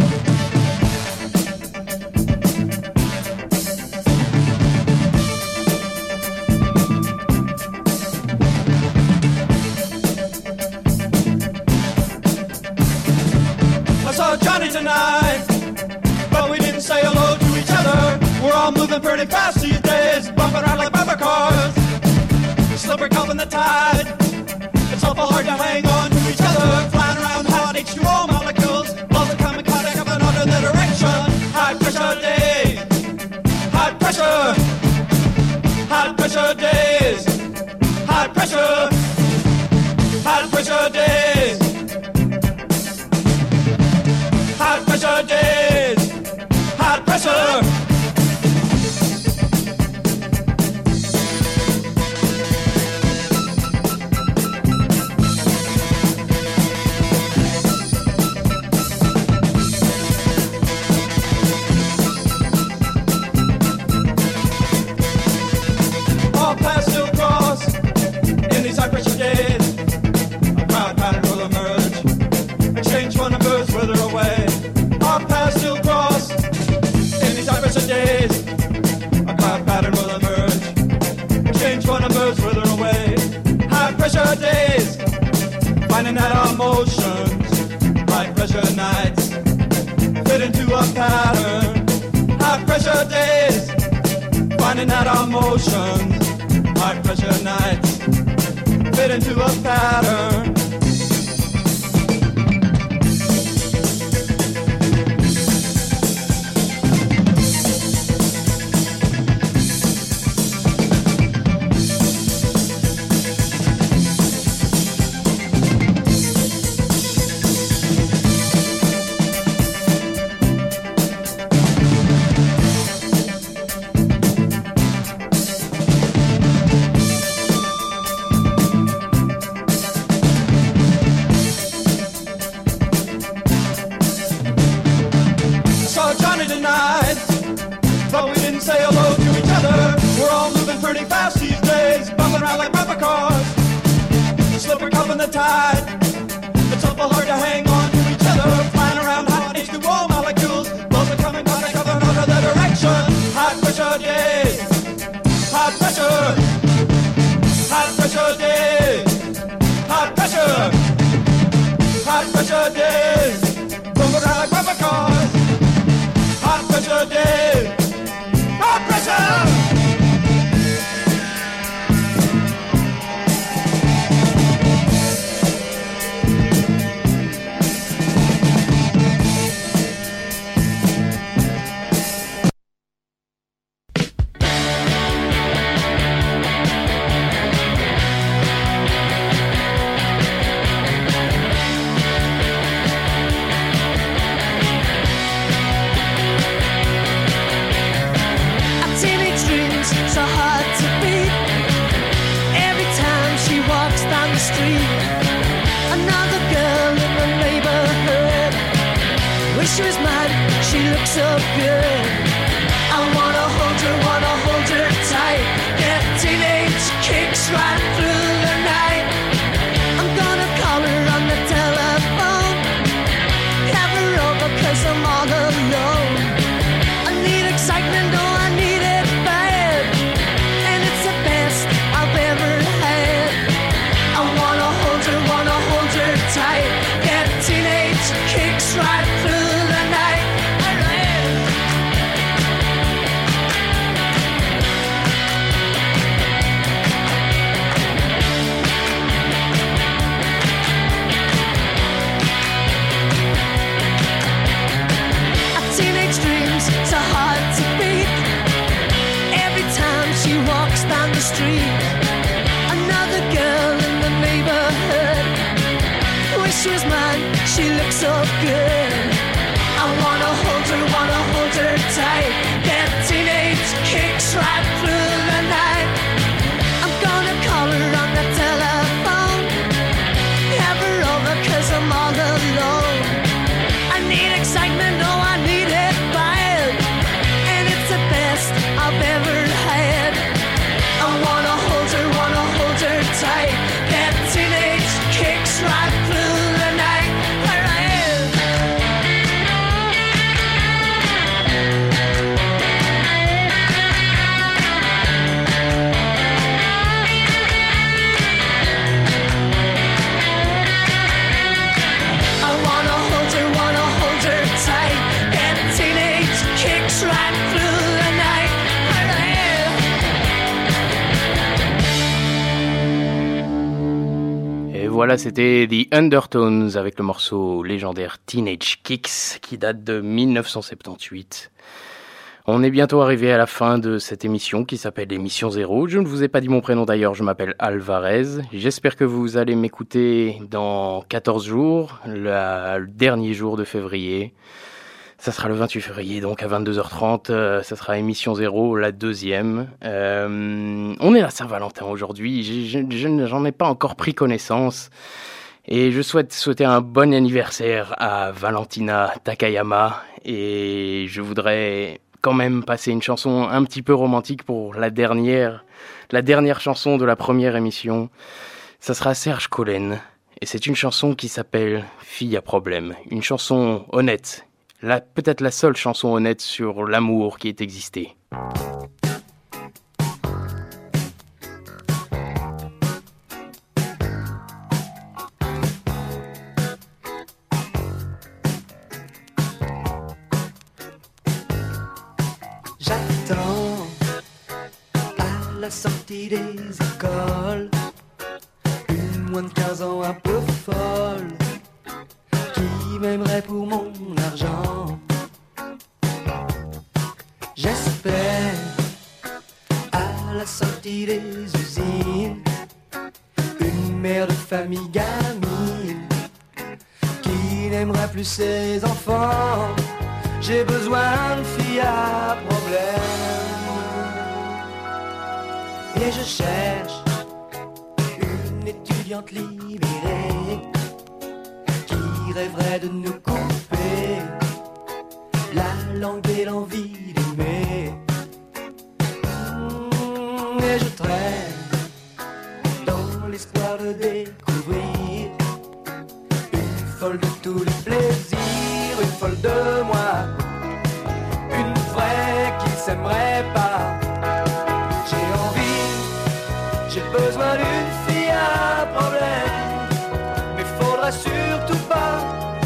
I saw Johnny tonight, but we didn't say hello to each other. We're all moving pretty fast these days, bumping around like bumper cars. Slippery cup in the tide, it's awful hard to hang on to each other. Flying around hot H two O molecules, balls are coming contact up and under the direction. High pressure days, high pressure, high pressure days, high pressure, high pressure days. High pressure days, high pressure. All paths still cross in these high pressure days. A crowd pattern will emerge. Exchange phone numbers further away. Our paths still cross in these high pressure days. A cloud pattern will emerge. Exchange phone numbers further away. High pressure days, finding out our motions. High pressure nights fit into a pattern. High pressure days, finding out our motions. High pressure nights fit into a pattern. Saw Johnny tonight, but we didn't say hello to each other. We're all moving pretty fast these days, bumping around like bumper cars. Slippery cup in the tide, it's awful hard to hang on to each other. Flying around hot H two O molecules, balls are pressure day. Bongo like popcorn. Hot pressure day. Hot pressure. She was mine, she looked so good. I wanna hold her, wanna hold her tight. Get teenage kicks right through the night. I'm gonna call her on the telephone. Have her over cause I'm all alone. I need excitement, oh I need it bad. And it's the best I've ever had. I wanna hold her, wanna hold her tight. Get teenage kicks right through. Down the street, another girl in the neighborhood. Wish she was mine, she looks so good. I wanna hold her, wanna hold her tight. Get teenage kicks right through the night. I'm gonna call her on the telephone. Have her over cause I'm all alone. I need excitement, oh I need it bad. And it's the best I've ever had. I wanna hold her, wanna hold her tight. That teenage kicks right through the night. I wanna hold her, wanna hold her tight. That teenage kicks right through the night. Et voilà, c'était The Undertones avec le morceau légendaire Teenage Kicks qui date de dix-neuf cent soixante-dix-huit. On est bientôt arrivé à la fin de cette émission qui s'appelle Émission Zéro. Je ne vous ai pas dit mon prénom d'ailleurs, je m'appelle Alvarez. J'espère que vous allez m'écouter dans quatorze jours, la, le dernier jour de février. Ça sera le vingt-huit février, donc à vingt-deux heures trente, euh, ça sera Émission Zéro, la deuxième. Euh, on est à Saint-Valentin aujourd'hui, je, je, je, j'en ai pas encore pris connaissance. Et je souhaite souhaiter un bon anniversaire à Valentina Takayama. Et je voudrais quand même passer une chanson un petit peu romantique pour la dernière, la dernière chanson de la première émission. Ça sera Serge Collen. Et c'est une chanson qui s'appelle Fille à problème. Une chanson honnête. La, peut-être la seule chanson honnête sur l'amour qui ait existé. J'attends à la sortie des écoles une moins de quinze ans un peu folle qui m'aimerait pour mon argent. J'espère à la sortie des usines une mère de famille gamine qui n'aimera plus ses enfants. J'ai besoin de filles à problème et je cherche une étudiante libérée qui rêverait de nous couper la langue et l'envie d'aimer. Mmh, et je traîne dans l'espoir de découvrir une folle de tous les plaisirs, une folle de moi, une vraie qui s'aimerait pas. J'ai envie, j'ai besoin d'une fille à problème, mais faudra surtout pas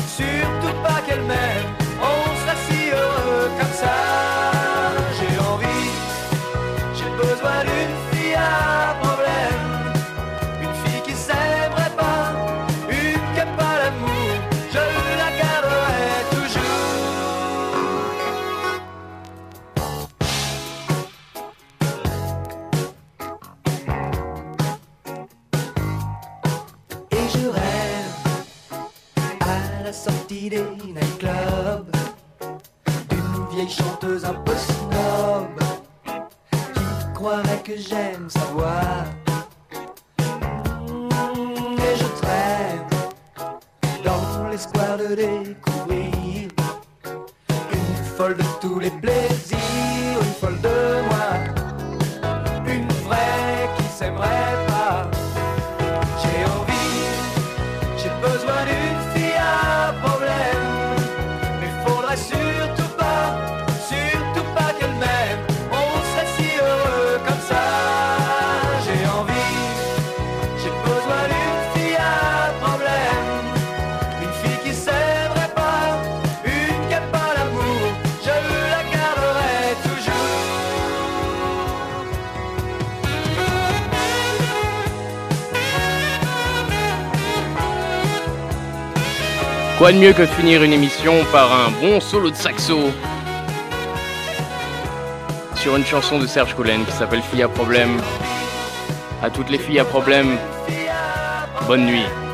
idée nightclub d'une vieille chanteuse un peu snob qui croirait que j'aime sa voix. Et je traîne dans l'espoir de découvrir une folle de tous les plaisirs, une folle de moi, une vraie qui s'aimerait pas. J'ai envie, j'ai besoin d'une fille à problème, mais faudrait surtout pas, surtout pas qu'elle m'aime. On serait si heureux comme ça. J'ai envie, j'ai besoin d'une fille à problème, une fille qui s'aimerait pas, une qui a pas l'amour, je la garderai toujours. Quoi de mieux que de finir une émission par un bon solo de saxo sur une chanson de Serge Coulen qui s'appelle Fille à problème. À toutes les filles à problème, bonne nuit.